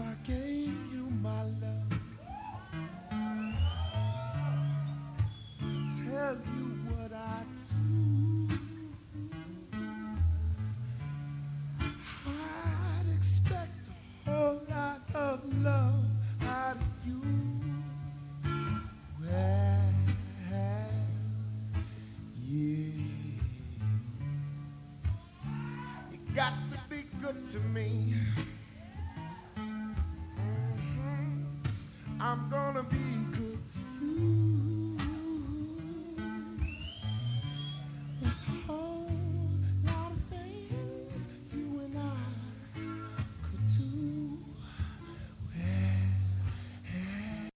I gave you my love. Tell you what I do. I'd expect a whole lot of love out of you. Well, yeah. You got to be good to me. I'm gonna be